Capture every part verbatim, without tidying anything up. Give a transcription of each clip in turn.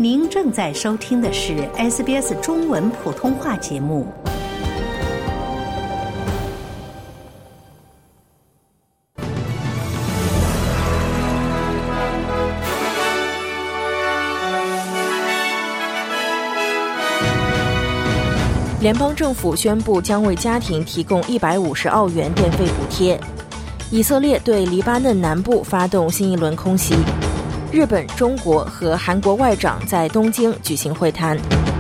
您正在收听的是 S B S 中文普通话节目。 联邦政府宣布将为家庭提供一百五十澳元电费补贴。以色列对黎巴嫩南部发动新一轮空袭。日本、中国和韩国外长在东京举行会谈。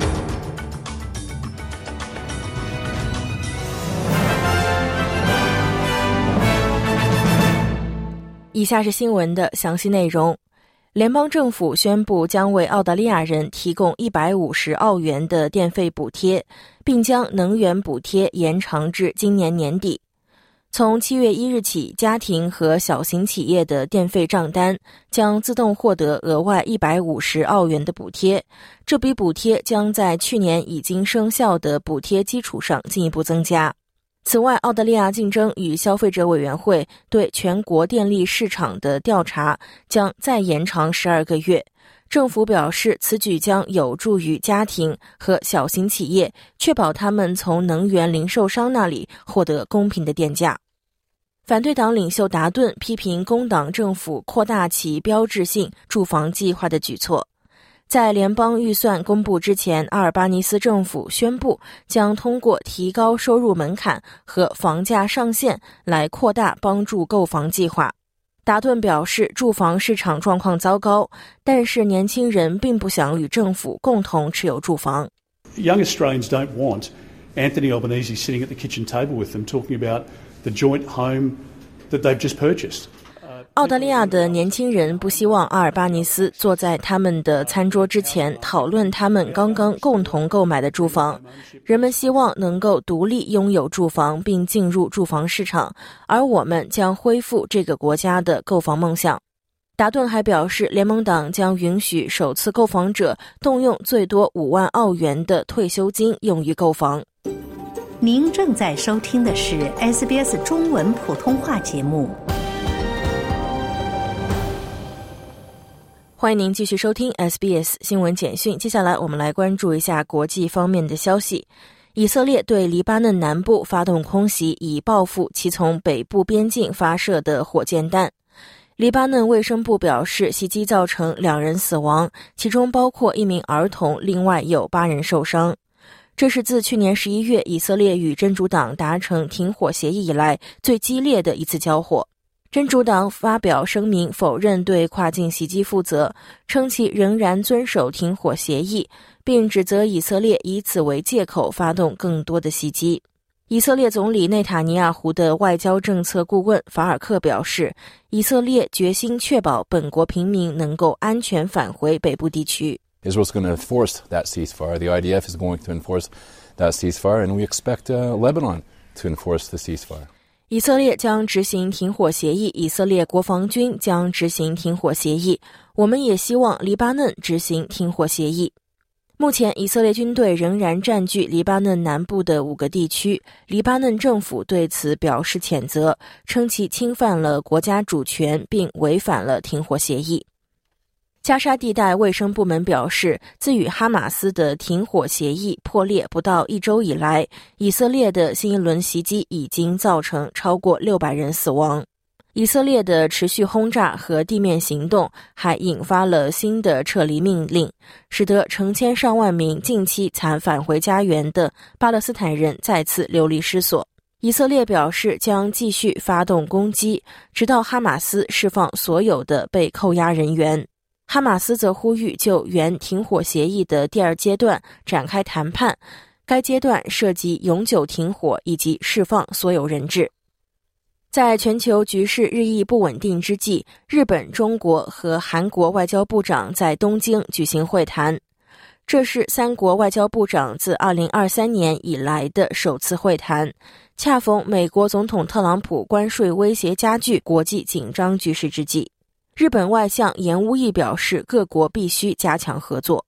以下是新闻的详细内容。联邦政府宣布将为澳大利亚人提供一百五十澳元的电费补贴，并将能源补贴延长至今年年底。从七月一日起，家庭和小型企业的电费账单将自动获得额外一百五十澳元的补贴，这笔补贴将在去年已经生效的补贴基础上进一步增加。此外，澳大利亚竞争与消费者委员会对全国电力市场的调查将再延长十二个月。政府表示，此举将有助于家庭和小型企业，确保他们从能源零售商那里获得公平的电价。反对党领袖达顿批评工党政府扩大其标志性住房计划的举措。在联邦预算公布之前，阿尔巴尼斯政府宣布将通过提高收入门槛和房价上限来扩大帮助购房计划。达顿表示，住房市场状况糟糕，但是年轻人并不想与政府共同持有住房。 Young Australians don't want Anthony Albanese sitting at the kitchen table with them talking about the joint home that they've just purchased. 澳大利亚的年轻人不希望阿尔巴尼斯坐在他们的餐桌之前讨论他们刚刚共同购买的住房。人们希望能够独立拥有住房并进入住房市场，而我们将恢复这个国家的购房梦想。达顿还表示，联盟党将允许首次购房者动用最多五万澳元的退休金用于购房。 您正在收听的是 S B S 中文普通话节目。 欢迎您继续收听 S B S 新闻简讯。接下来我们来关注一下国际方面的消息。以色列对黎巴嫩南部发动空袭，以报复其从北部边境发射的火箭弹。黎巴嫩卫生部表示，袭击造成两人死亡，其中包括一名儿童，另外有八人受伤。这是自去年十一月以色列与真主党达成停火协议以来最激烈的一次交火。真主党发表声明否认对跨境袭击负责，称其仍然遵守停火协议，并指责以色列以此为借口发动更多的袭击。以色列总理内塔尼亚胡的外交政策顾问法尔克表示，以色列决心确保本国平民能够安全返回北部地区。 Israel's going to enforce that ceasefire. The I D F is going to enforce that ceasefire, and we expect uh, Lebanon to enforce the ceasefire. 以色列将执行停火协议，以色列国防军将执行停火协议，我们也希望黎巴嫩执行停火协议。目前以色列军队仍然占据黎巴嫩南部的五个地区，黎巴嫩政府对此表示谴责，称其侵犯了国家主权并违反了停火协议。加沙地带卫生部门表示，自与哈马斯的停火协议破裂不到一周以来，以色列的新一轮袭击已经造成超过六百人死亡。以色列的持续轰炸和地面行动还引发了新的撤离命令，使得成千上万名近期才返回家园的巴勒斯坦人再次流离失所。以色列表示将继续发动攻击，直到哈马斯释放所有的被扣押人员。哈马斯则呼吁就原停火协议的第二阶段展开谈判，该阶段涉及永久停火以及释放所有人质。在全球局势日益不稳定之际，日本、中国和韩国外交部长在东京举行会谈。这是三国外交部长自二零二三年以来的首次会谈，恰逢美国总统特朗普关税威胁加剧国际紧张局势之际。日本外相岩屋义表示，各国必须加强合作。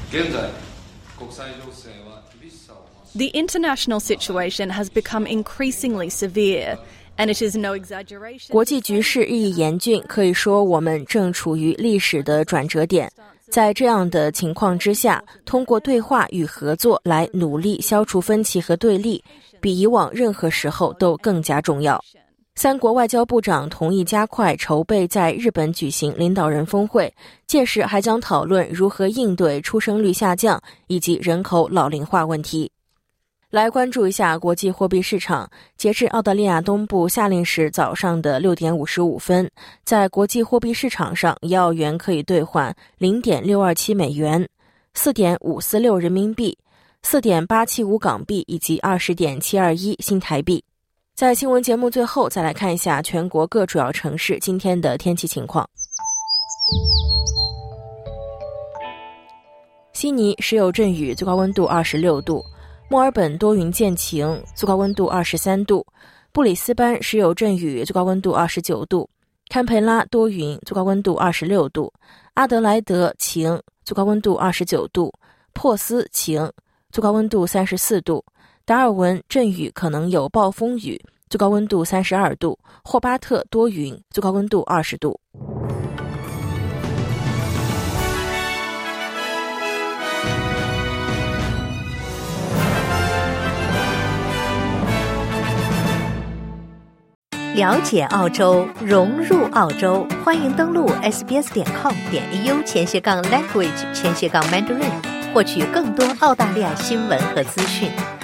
The international situation has become increasingly severe, and it is no exaggeration. 国际局势日益严峻，可以说我们正处于历史的转折点。 在这样的情况之下，通过对话与合作来努力消除分歧和对立，比以往任何时候都更加重要。三国外交部长同意加快筹备在日本举行领导人峰会，届时还将讨论如何应对出生率下降以及人口老龄化问题。来关注一下国际货币市场，截至澳大利亚东部夏令时早上的六点五十五分，在国际货币市场上，一澳元可以兑换 零点六二七美元、四点五四六人民币、四点八七五港币以及 二十点七二一新台币。在新闻节目最后，再来看一下全国各主要城市今天的天气情况。悉尼时有阵雨，最高温度二十六度；墨尔本多云见晴，最高温度二十三度；布里斯班时有阵雨，最高温度二十九度；堪培拉多云，最高温度二十六度；阿德莱德晴，最高温度二十九度；珀斯晴，最高温度三十四度；达尔文阵雨可能有暴风雨，最高温度三十二度；霍巴特多云，最高温度二十度。 了解澳洲，融入澳洲，欢迎登录 s b s 点 com 点 a u 前斜杠 language 前斜杠 mandarin， 获取更多澳大利亚新闻和资讯。